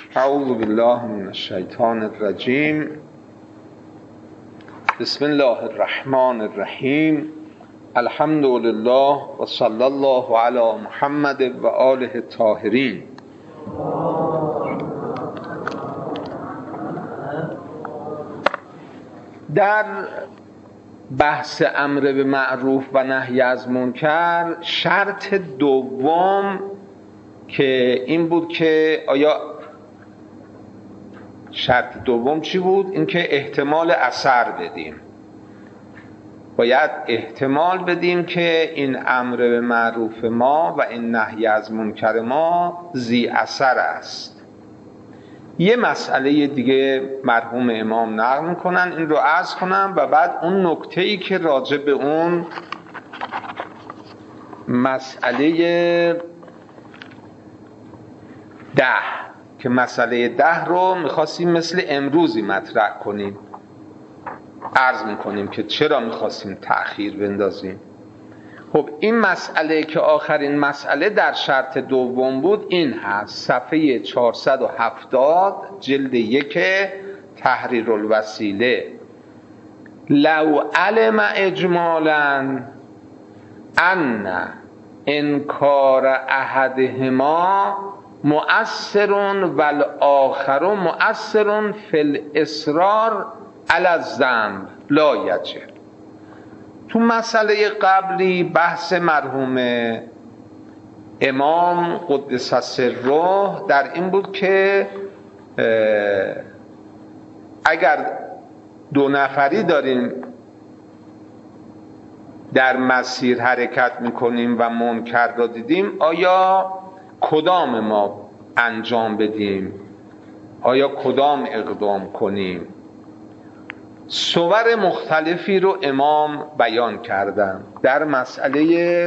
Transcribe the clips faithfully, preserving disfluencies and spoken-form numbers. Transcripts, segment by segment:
اعوذ بالله من الشیطان الرجیم. بسم الله الرحمن الرحیم. الحمد لله و صلی الله علی محمد و آله الطاهرین. در بحث امر به معروف و نهی از منکر شرط دوم که این بود که آیا شرط دوم چی بود؟ این که احتمال اثر بدیم، باید احتمال بدیم که این امر به معروف ما و این نهی از منکر ما ذی اثر است. یه مسئله دیگه مرحوم امام نقل میکنن، این رو عرض کنم و بعد اون نکته‌ای که راجع به اون مسئله ده که مسئله ده رو میخواستیم مثل امروزی مطرح کنیم، عرض میکنیم که چرا میخواستیم تأخیر بندازیم. خب این مسئله که آخرین مسئله در شرط دوم بود این هست، صفحه چهارصد و هفتاد جلد یک تحریر الوسیله. لو علم اجمالا ان انکار احدهما مؤثر والآخر مؤثر فی الاصرار علی الذنب لا یجب. تو مسئله قبلی بحث مرحوم امام قدس سره در این بود که اگر دو نفری داریم در مسیر حرکت میکنیم و منکر را دیدیم، آیا کدام ما انجام بدیم، آیا کدام اقدام کنیم؟ صور مختلفی رو امام بیان کردن. در مسئله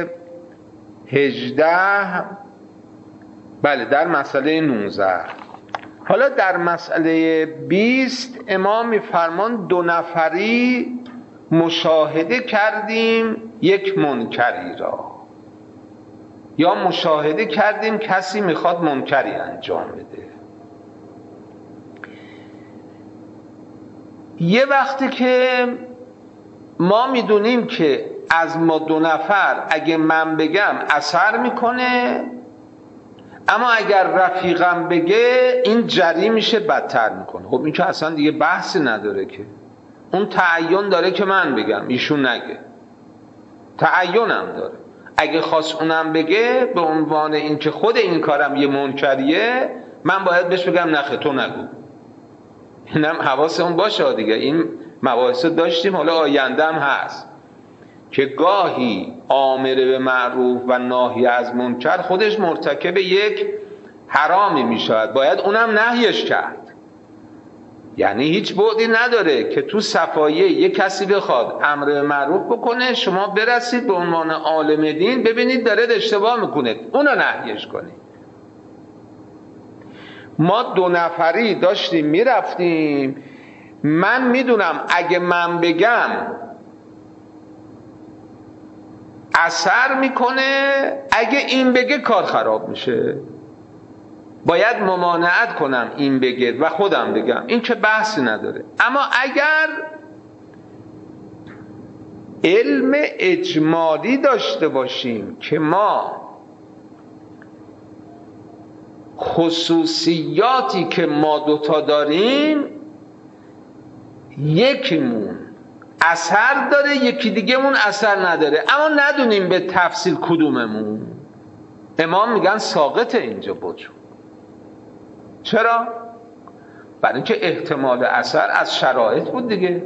هجده، بله در مسئله نوزده. حالا در مسئله بیست امام میفرمان دو نفری مشاهده کردیم یک منکری را، یا مشاهده کردیم کسی میخواد منکری انجام بده. یه وقتی که ما میدونیم که از ما دو نفر اگه من بگم اثر میکنه، اما اگر رفیقم بگه این جری میشه بدتر میکنه. خب این که اصلا دیگه بحثی نداره، که اون تعین داره که من بگم ایشون نگه، تعینم داره. اگه خواست اونم بگه به عنوان این که خود این کارم یه منکریه، من باید بهش بگم نخه تو نگو. اینم حواسمون باشه دیگه. این مباحث داشتیم، حالا آینده هم هست که گاهی آمر به معروف و ناهی از منکر خودش مرتکب یک حرامی می شود، باید اونم نهیش کرد. یعنی هیچ بعدی نداره که تو صفایه یک کسی بخواد امر به معروف بکنه، شما برسید به عنوان عالم دین ببینید داره اشتباه میکنه، اونو نهیش کنید. ما دو نفری داشتیم میرفتیم، من میدونم اگه من بگم اثر میکنه، اگه این بگه کار خراب میشه، باید ممانعت کنم این بگه و خودم بگم، این که بحثی نداره. اما اگر علم اجمالی داشته باشیم که ما خصوصیاتی که ما دوتا داریم، یکیمون اثر داره یکی دیگه مون اثر نداره، اما ندونیم به تفصیل کدوممون، امام میگن ساقط اینجا وجود. چرا؟ برای اینکه احتمال اثر از شرایط بود دیگه.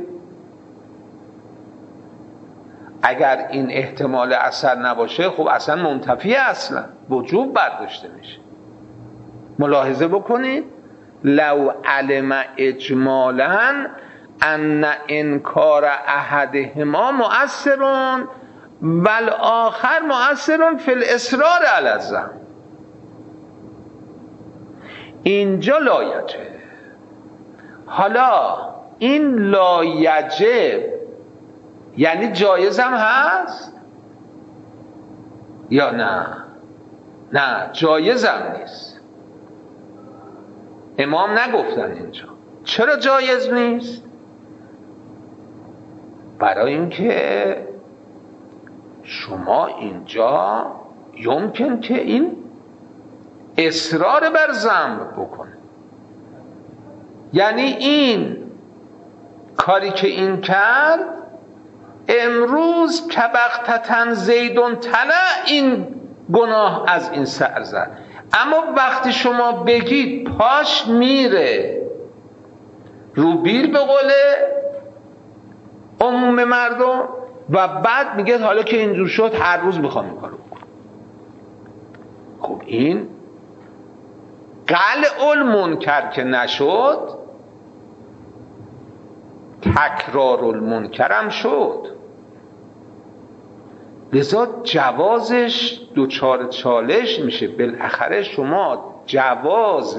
اگر این احتمال اثر نباشه خب اصلا منتفی اصلا وجوب برداشته میشه. ملاحظه بکنید، لو علم اجمالا ان انکار احدهما مؤثر والآخر مؤثر فی الاصرار علی الذنب. اینجا لا یجب. حالا این لا یجب یعنی جایزم هست یا نه؟ نه جایزم نیست. امام نگفتن اینجا. چرا جایز نیست؟ برای اینکه شما اینجا یمکن که این اصرار بر ذنب بکنه، یعنی این کاری که این کرد امروز که بغتتن زیدون طلع این گناه از این سر زد، اما وقتی شما بگید پاش میره رو بیر به قول عموم مردم و بعد میگه حالا که اینجور شد هر روز میخوام این کارو بکنم، خب این قلع المنکر که نشد تکرار المنکر هم شد. لذا جوازش دوچار چالش میشه. بالاخره شما جواز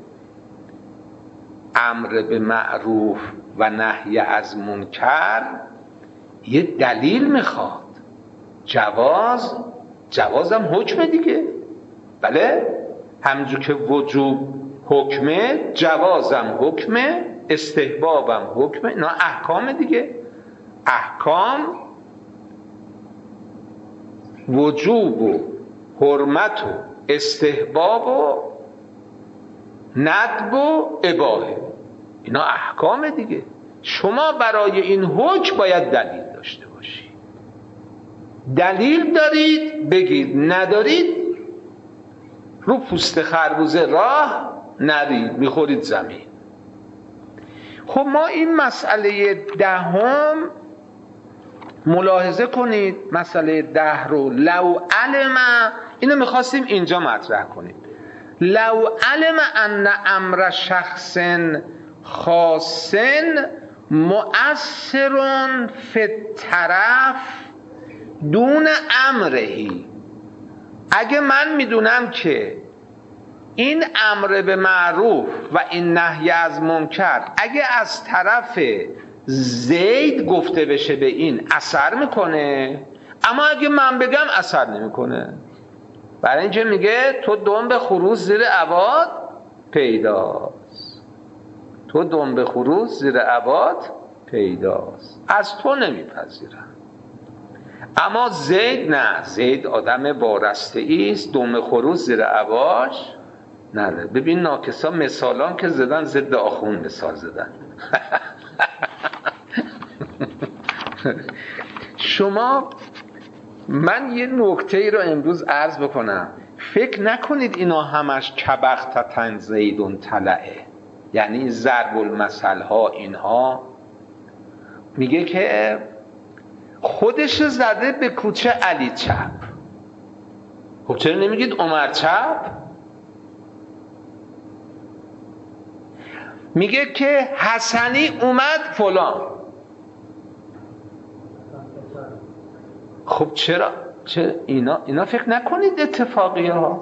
امر به معروف و نهی از منکر یه دلیل میخواد. جواز جوازم حکمه دیگه، بله، همونجور که وجوب حکمه جوازم حکمه، استحبابم حکمه، اینا احکام دیگه. احکام وجوب و حرمت و استحباب و ندب و اباحه، اینا احکام دیگه. شما برای این حکم باید دلیل داشته باشید. دلیل دارید بگید، ندارید رو پوست خربوزه راه نرید، میخورید زمین. خب ما این مسئله دهم ملاحظه کنید، مسئله ده رو لو علم، اینو میخواستیم اینجا مطرح کنیم. لو علم ان امر شخص خاص مؤثر فی الطرف دون امرهی، اگه من میدونم که این امر به معروف و این نهی از منکر اگه از طرف زید گفته بشه به این اثر میکنه، اما اگه من بگم اثر نمیکنه، برای اینجا میگه تو دنب خروس زیر عباد پیداست، تو دنب خروس زیر عباد پیداست، از تو نمیپذیرم. اما زید نه، زید آدم بارسته ایست، دنب خروس زیر عباش نره. ببین ناکسا مثالان که زدن ضد آخون مثال زدن. شما من یه نکته ای رو امروز عرض بکنم، فکر نکنید اینا همش کبختتن زیدون طلعه، یعنی ضرب المثل ها اینها. میگه که خودش زده به کوچه علی چپ. خب چرا نمیگید عمر چپ؟ میگه که حسنی اومد فلان. خب چرا؟ چرا اینا اینا فکر نکنید اتفاقیه ها.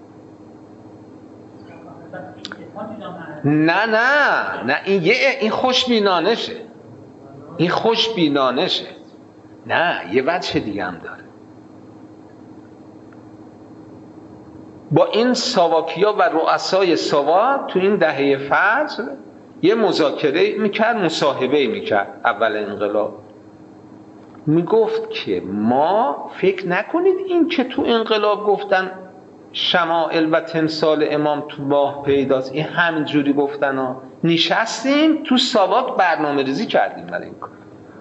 نه نه نه این یه این خوشبینانشه، این خوشبینانشه. نه یه وجه دیگه هم داره. با این ساواکیا و رؤسای ساواک تو این دهه فجر یه مذاکره میکرد، مصاحبه میکرد. اول انقلاب میگفت که ما فکر نکنید این که تو انقلاب گفتن شمائل و تمثال امام تو ماه پیداست، این همینجوری گفتن ها. نشستیم تو ساواک برنامه ریزی کردیم برای این کار.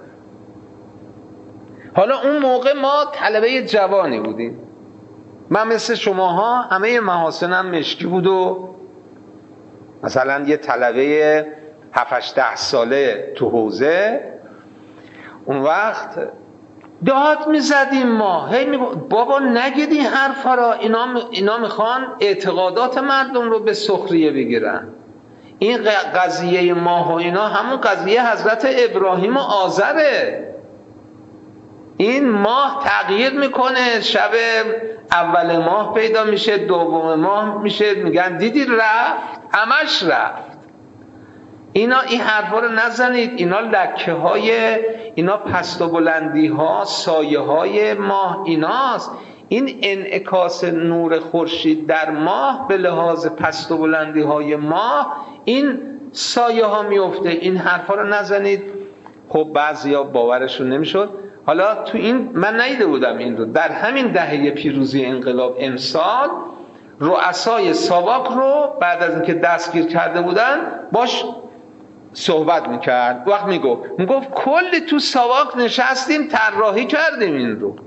حالا اون موقع ما طلبه جوانی بودیم، من مثل شماها همه محاسنم مشکی بود و مثلا یه طلبه هفت ده ساله تو حوزه، اون وقت داد میزدیم ما، هی می بابا نگید این حرفا را، اینا اینا میخوان اعتقادات مردم رو به سخریه بگیرن. این قضیه ماه و اینا همون قضیه حضرت ابراهیم و آذره. این ماه تغییر میکنه، شب اول ماه پیدا میشه، دوم ماه میشه، میگن دیدی رفت، همش رفت. اینا این حرفا رو نزنید، اینا لکه های، اینا پست و بلندی ها، سایه های ماه ایناست. این انعکاس نور خورشید در ماه به لحاظ پست و بلندی های ماه این سایه ها میفته. این حرفا رو نزنید. خب بعضیا باورشون نمیشد. حالا تو این من ندیده بودم این رو، در همین دهه پیروزی انقلاب امسال رؤسای ساواک رو بعد از اینکه دستگیر کرده بودن باش صحبت میکرد. وقت میگفت میگفت کلی تو ساواک نشستیم طراحی کردیم این رو.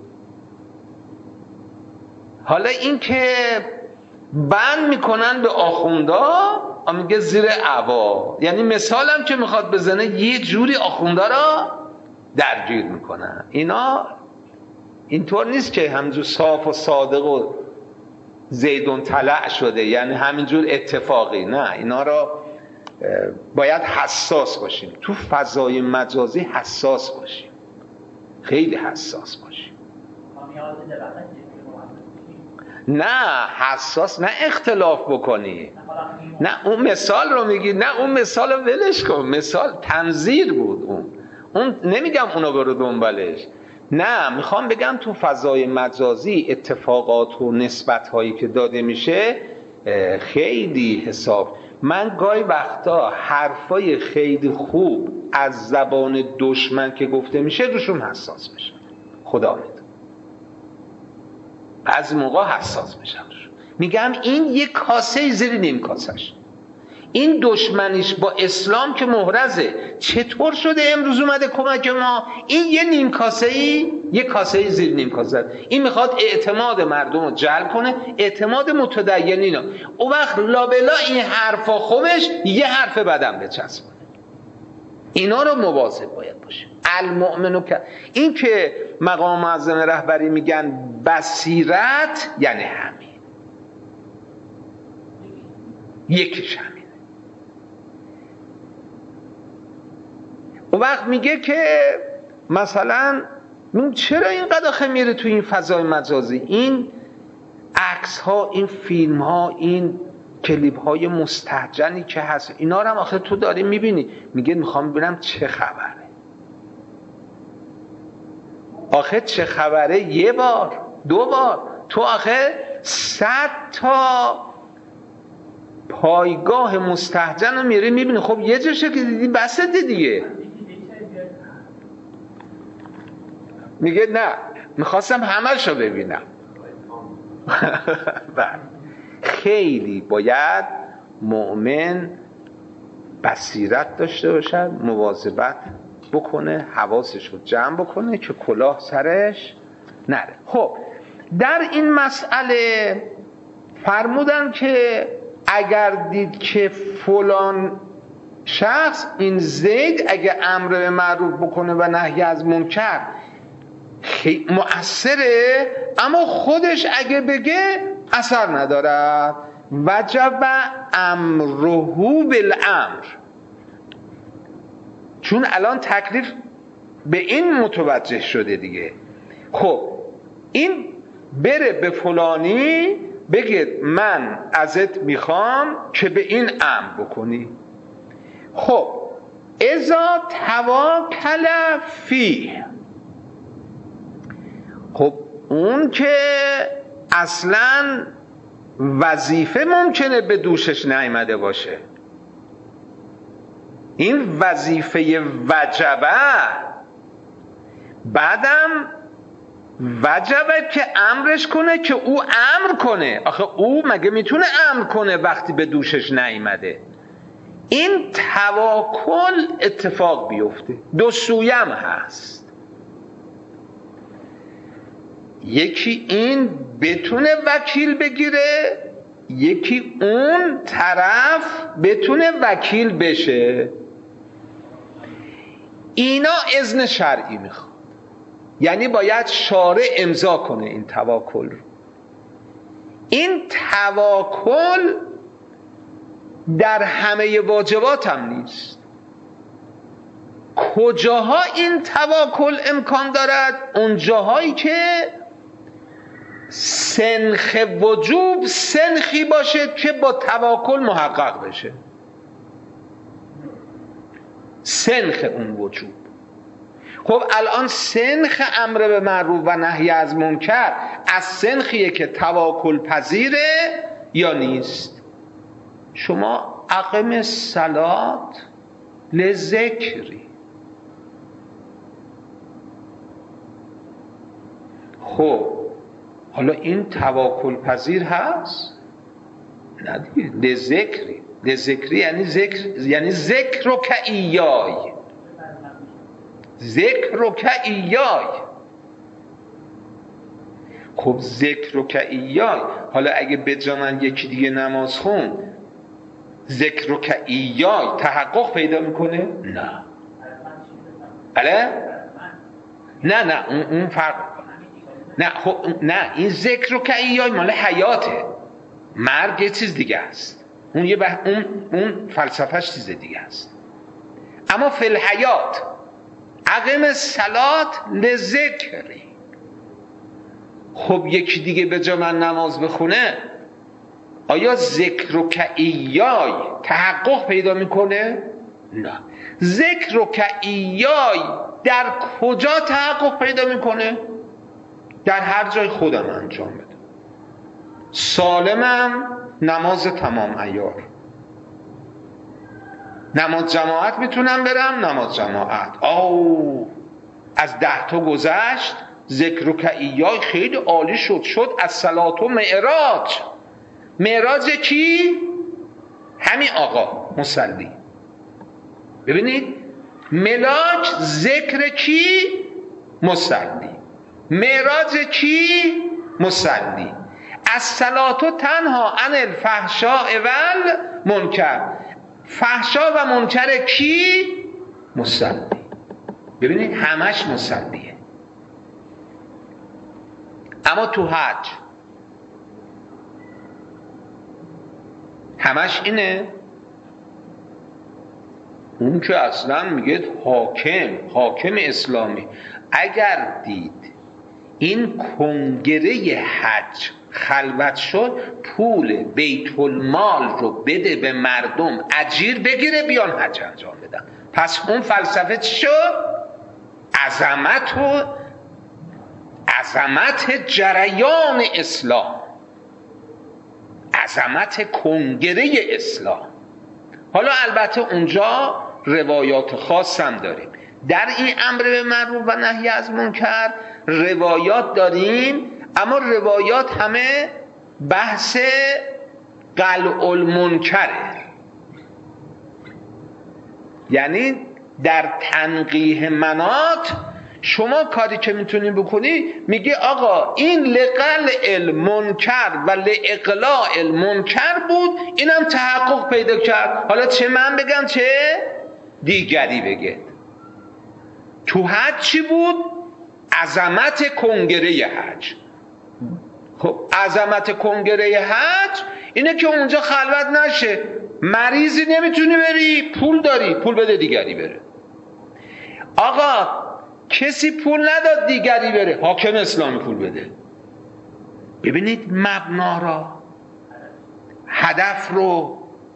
حالا این که بند میکنن به آخوندا، میگه زیر عبا، یعنی مثالم که میخواد بزنه یه جوری آخوندا را درگیر میکنن. اینا اینطور نیست که همینجور صاف و صادق و زیدون طلع شده، یعنی همینجور اتفاقی. نه، اینا را باید حساس باشیم، تو فضای مجازی حساس باشیم، خیلی حساس باشیم. نه حساس، نه اختلاف بکنی، نه اون مثال رو میگی، نه اون مثال رو ولش کن، مثال تنظیر بود. اون اون نمیگم اونو برو دنبالش، نه میخوام بگم تو فضای مجازی اتفاقات و نسبت هایی که داده میشه خیلی حساب. من گاهی وقتا حرفای خیلی خوب از زبان دشمن که گفته میشه روشون حساس میشم، خدا میدونه بعضی موقع حساس میشم. میگم این یک کاسه زیر نیم کاسش، این دشمنیش با اسلام که محرزه، چطور شده امروز اومده کمک ما؟ این یه نیم کاسه ای، یه کاسه ای زیر نیم کاسه. این میخواد اعتماد مردم رو جلب کنه، اعتماد متدینین رو. اون وقت لابلا این حرفا خوبش یه حرف بدم بچسبونه. اینا رو مواظب باید باشه. المؤمنو که این که مقام معظم رهبری میگن بصیرت، یعنی همین، یکیش همینه. اون وقت میگه که مثلا چرا اینقدر خمیره تو این فضای مجازی؟ این عکس ها، این فیلم ها، این کلیپ های مستهجنی که هست، اینا رو هم آخه تو داری میبینی. میگه میخوام ببینم چه خبره. آخه چه خبره یه بار دو بار، تو آخه صد تا پایگاه مستهجن رو میری میبینی. خب یه جاشه که دیدی بسه دیگه. میگه نه میخواستم همش رو ببینم. خیلی باید مؤمن بصیرت داشته باشد، مواظبت بکنه، حواسش رو جمع بکنه که کلاه سرش نره. خب در این مسئله فرمودن که اگر دید که فلان شخص، این زید، اگه امر به معروف بکنه و نهی از منکر مؤثره، اما خودش اگه بگه اثر ندارد. وجب امره بالامر، چون الان تکلیف به این متوجه شده دیگه. خب این بره به فلانی بگه من ازت میخوام که به این امر بکنی. خب اذا توکل فیه، خب اون که اصلا وظیفه ممکنه به دوشش نیامده باشه، این وظیفه وجبه، بعدم وجبه که امرش کنه که او امر کنه. آخه او مگه میتونه امر کنه وقتی به دوشش نیامده؟ این توکل اتفاق بیفته. دو سویم هست، یکی این بتونه وکیل بگیره، یکی اون طرف بتونه وکیل بشه. اینا اذن شرعی میخواد، یعنی باید شارع امضا کنه این توکل رو. این توکل در همه واجبات هم نیست. کجاها این توکل امکان دارد؟ اون جاهایی که سنخ وجوب سنخی باشه که با توکل محقق بشه. سنخ اون وجوب خب الان سنخ امر به معروف و نهی از منکر از سنخیه که تواکل پذیره یا نیست؟ شما اقم الصلاة لذکری، خب حالا این تواکل پذیر هست؟ نه دیگه، لذکری. لذکری یعنی ذکر، یعنی ذکر و که ایای، ذکر و که ایای. خب ذکر و که ایای، حالا اگه به جا من یکی دیگه نماز خون، ذکر و که ایای تحقق پیدا میکنه؟ نه. بله؟ نه نه اون, اون فرق میکنه. نه خب نه، این ذکر و که ایای مال حیاته، مرگ یه چیز دیگه است، اون یه بح... اون اون فلسفهش چیز دیگه است. اما فی الحیات اقم الصلاة لذکری. خب یکی دیگه به جا من نماز بخونه، آیا ذکر و که ایای تحقق پیدا میکنه؟ نه. ذکر و که ایای در کجا تحقق پیدا میکنه؟ در هر جای خودم انجام بده. سالمم نماز تمام عیار، نماز جماعت میتونم برم، نماز جماعت. او از ده تا گذشت، ذکر و که ایای خیلی عالی شد، شد از صلات و معراج. معراج کی؟ همین آقا مصلی. ببینید ملاک ذکر کی؟ مصلی. معراج کی؟ مصلی. از صلاتو تنها عن الفحشاء والمنکر، فحشا و منکر کی؟ مصلی. ببینید همش مصلیه. اما تو حج همش اینه؟ اون که اصلا میگه حاکم حاکم اسلامی اگر دید این کنگره حج خلوت شد، پول بیت المال رو بده به مردم، اجیر بگیره، بیان حج انجام بدن. پس اون فلسفه چی شد؟ عظمت و عظمت جریان اسلام، عظمت کنگره اسلام. حالا البته اونجا روایات خاص هم داریم. در این امر به معروف و نهی از منکر روایات داریم، اما روایات همه بحث قلع المنکره. یعنی در تنقیح مناط شما کاری که میتونی بکنی، میگی آقا این لقلع المنکر و لاقلاع المنکر بود، اینم تحقق پیدا کرد. حالا چه من بگم چه دیگری بگه. تو حج چی بود؟ عظمت کنگره حج. خب عظمت کنگره حج اینه که اونجا خلوت نشه، مریضی نمیتونی بری، پول داری، پول بده دیگری بره. آقا کسی پول نداد دیگری بره، حاکم اسلامی پول بده. ببینید مبنا را، هدف رو.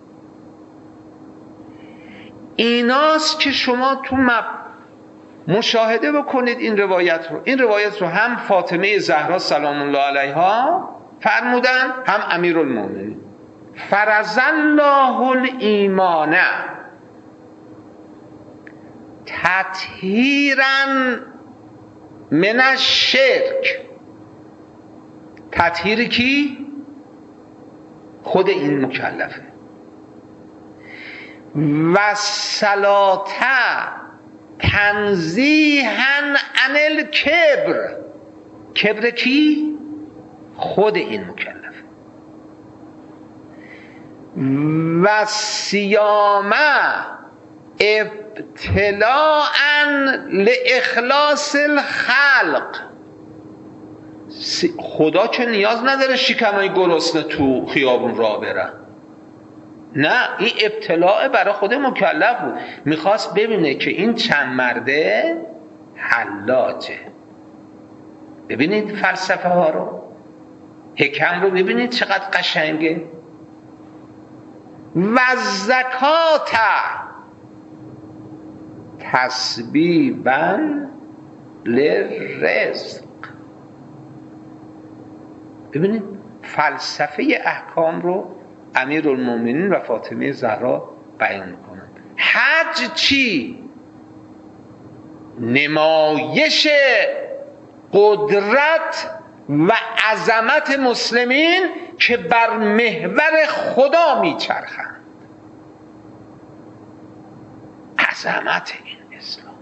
ایناست که شما تو مب... مشاهده بکنید این روایت رو. این روایت رو هم فاطمه زهرا سلام الله علیها فرمودن، هم امیرالمومنین. فرض الله الایمان تطهیرا من الشرک. تطهیر کی؟ خود این مکلفه. و صلاة تنزیها عن الکبر. کبر کی؟ خود این مکلفه. و صیامه ابتلاءً لاخلاص الخلق. خدا که نیاز نداره شکمای گرسنه تو خیابون راه برن، نه، این ابتلاء برای خود مکلف بود. میخواست ببینه که این چند مرده حلاجه. ببینید فلسفه ها رو، حکم رو ببینید چقدر قشنگه. و زکات تسبیباً لرزق. ببینید فلسفه احکام رو امیرالمومنین و فاطمه زهرا بیان میکنن. حج چی؟ نمایش قدرت و عظمت مسلمین که بر محور خدا میچرخند. عظمت این اسلام.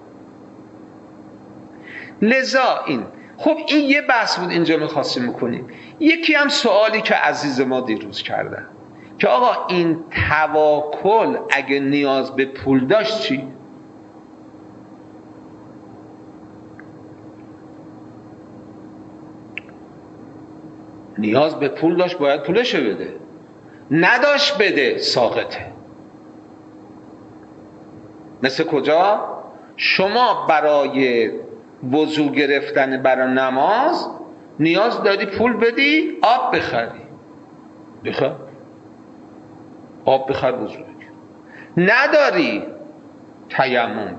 لذا این خب این یه بحث بود اینجا میخواستیم بکنیم. یکی هم سوالی که عزیز ما دیروز کردن که آقا این توکل اگه نیاز به پول داشت چی؟ نیاز به پول داشت باید پولشو بده، نداشت بده ساقطه. مثل کجا؟ شما برای وضو گرفتن برای نماز نیاز داری پول بدی آب بخری، بخر آب بخر وضو بگیر. نداری تیمم.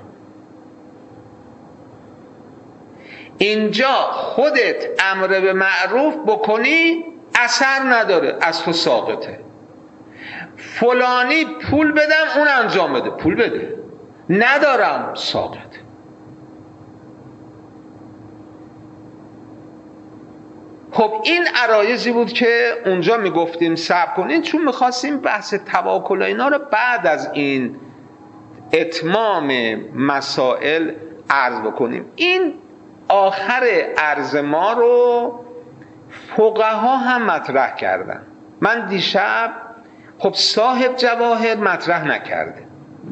اینجا خودت امر به معروف بکنی اثر نداره، از تو ساقطه. فلانی پول بدم اون انجام بده، پول بده. ندارم ساقطه. خب این عرایضی بود که اونجا میگفتیم صبر کنید، چون میخواستیم بحث توکل اینا رو بعد از این اتمام مسائل عرض بکنیم. این آخر عرض ما رو فقها هم مطرح کردن. من دیشب خب صاحب جواهر مطرح نکرده،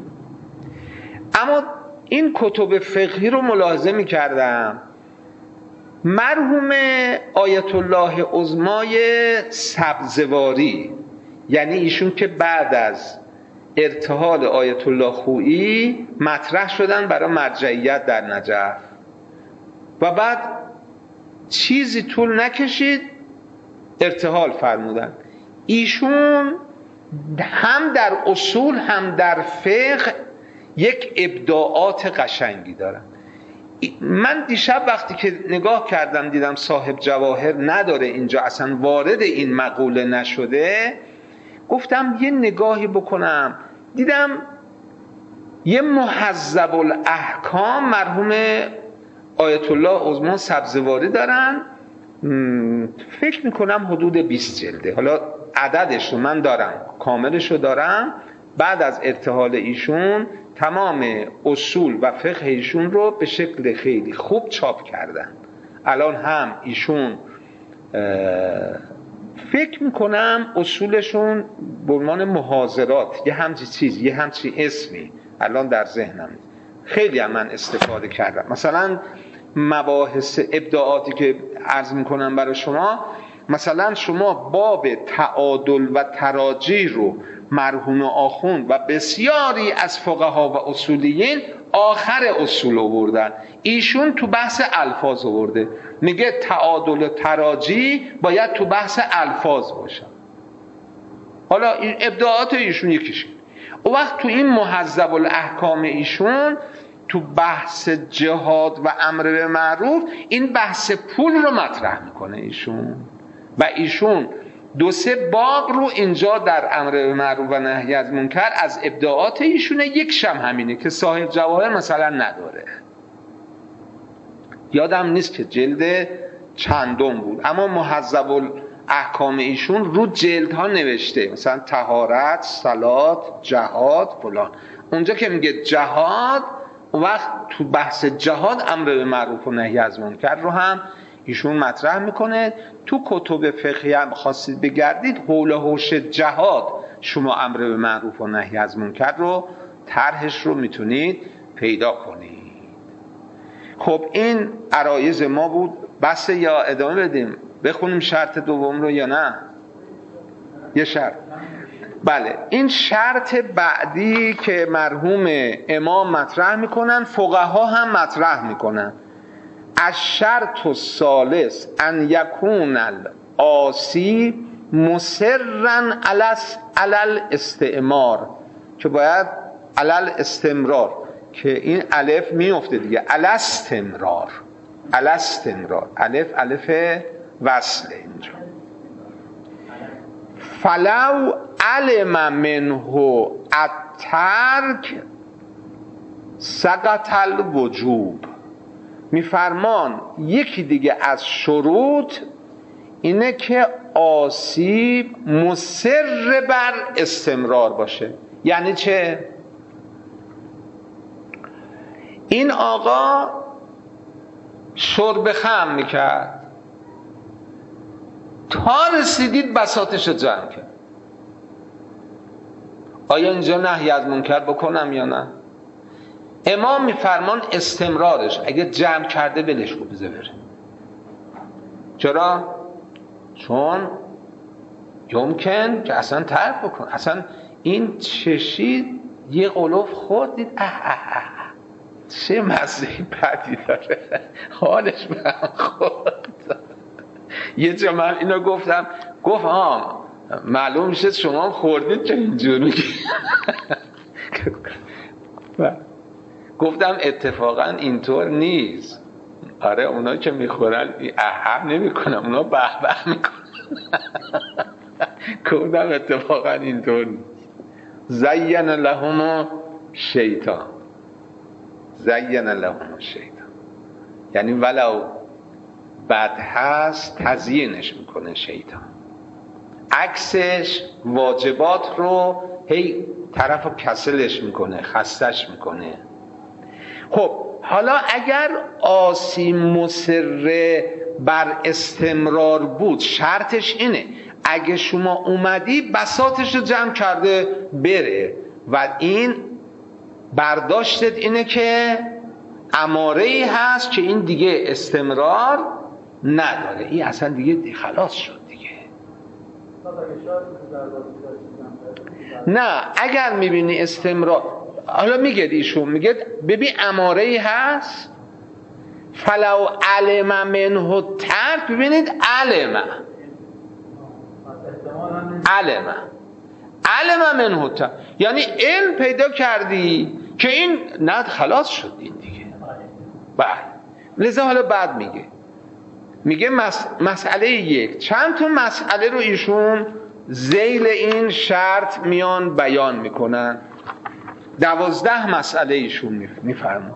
اما این کتب فقهی رو ملاحظه میکردم. مرحوم آیت الله عظمای سبزواری، یعنی ایشون که بعد از ارتحال آیت الله خویی مطرح شدن برای مرجعیت در نجف و بعد چیزی طول نکشید ارتحال فرمودن. ایشون هم در اصول هم در فقه یک ابداعات قشنگی دارن. من دیشب وقتی که نگاه کردم دیدم صاحب جواهر نداره اینجا، اصلا وارد این مقوله نشده، گفتم یه نگاهی بکنم. دیدم یه مهذب الاحکام مرحوم آیت الله عظما سبزواری دارن، فکر میکنم حدود بیست جلده. حالا عددش رو من دارم، کاملش رو دارم. بعد از ارتحال ایشون تمام اصول و فقه ایشون رو به شکل خیلی خوب چاپ کردن. الان هم ایشون فکر میکنم اصولشون به عنوان محاضرات یه همچی چیز، یه همچی اسمی الان در ذهنم نیست. خیلی هم من استفاده کردم. مثلا مباحث ابداعاتی که عرض میکنم برای شما، مثلا شما باب تعادل و تراجی رو مرحوم آخوند و بسیاری از فقها و اصولیین آخر اصول آوردن، ایشون تو بحث الفاظ آورده. میگه تعادل و تراجی باید تو بحث الفاظ باشه. حالا این ابداعات ایشون یکیش. اون وقت تو این مهذب الاحکام ایشون تو بحث جهاد و امر به معروف این بحث پول رو مطرح میکنه ایشون، و ایشون دو سه باب رو اینجا در امر به معروف و نهی از منکر از ابداعات ایشونه. یک شم همینه که صاحب جواهر مثلا نداره، یادم نیست که جلد چندم بود، اما مهذب احکام ایشون رو جلدها نوشته، مثلا طهارت، صلات، جهاد فلان. اونجا که میگه جهاد، اون وقت تو بحث جهاد امر به معروف و نهی از منکر رو هم ایشون مطرح میکنه. تو کتب فقهی هم خواستید بگردید، حول و حوش جهاد شما امر به معروف و نهی از منکر رو طرحش رو میتونید پیدا کنید. خب این عرایض ما بود. بس یا ادامه بدیم بخونیم شرط دوم رو یا نه؟ یه شرط. بله، این شرط بعدی که مرحوم امام مطرح میکنن فقها هم مطرح میکنن. الشرط الثالث ان یکون العاصی مصرا علی الاستعمار، که باید علی الاستمرار، که این الف میفته دیگه، علی استمرار، الاستمرار، الف الف وصل اینجا. فلو علم منه الترک سقط الوجوب. میفرمان یکی دیگه از شروط اینه که آسیب مصر بر استمرار باشه. یعنی چه؟ این آقا شرب خمر میکرد تا رسیدید بساطش رو جمع کرد. آیا اینجا نهی از منکر بکنم یا نه؟ امام میفرمان استمرارش اگه جمع کرده بلش کو بذاره بره. چرا؟ چون یمکن که اصلا ترک بکن. اصلا این چشید یه قلوف خوردید اه اه اه چه مزهی بدی داره، حالش به هم خورد. یه جا من اینو گفتم، گفت ها معلوم میشه شما خوردید که اینجور میگی. گفتم اتفاقا اینطور نیست. آره اونا که میخورن احب نمی کنن، اونا به به میکنن. گفتم اتفاقا اینطور نیست. زین لهم شیطان، زین لهم شیطان یعنی ولو بد هست تزیینش میکنه شیطان، عکسش واجبات رو هی طرف رو کسلش میکنه، خستش میکنه. خب حالا اگر آسی مصر بر استمرار بود، شرطش اینه اگه شما اومدی بساطش رو جمع کرده بره و این برداشتت اینه که اماره ای هست که این دیگه استمرار نداره، این اصلا دیگه خلاص شد دیگه. نه اگر میبینی استمرار، حالا میگه ایشون میگه ببین اماره ای هست، فلو علم منه ترک، ببینید علم علم علم منه ترک یعنی علم پیدا کردی که این نه خلاص شد این دیگه. بله لذا حالا بعد میگه میگه مس... مسئله یک، چند تا مسئله رو ایشون ذیل این شرط میان بیان میکنن. دوازده مسئله ایشون میفرما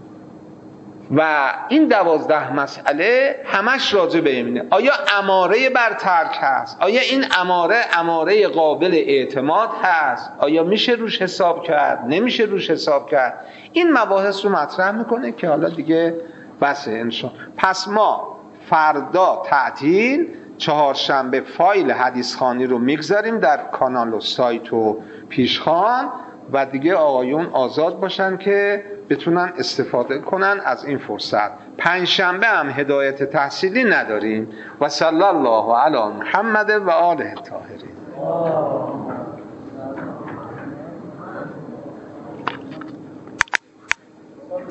و این دوازده مسئله همش راجع به اینه. آیا اماره بر ترک هست؟ آیا این اماره اماره قابل اعتماد هست؟ آیا میشه روش حساب کرد؟ نمیشه روش حساب کرد؟ این مباحث رو مطرح میکنه که حالا دیگه بسه انشاءالله. پس ما فردا تعطیل، چهارشنبه فایل حدیث خوانی رو میگذاریم در کانال و سایت و پیشخوان و دیگه آقایون آزاد باشن که بتونن استفاده کنن از این فرصت. پنجشنبه هم هدایت تحصیلی نداریم. و صلی الله علی محمد و آله الطاهرین.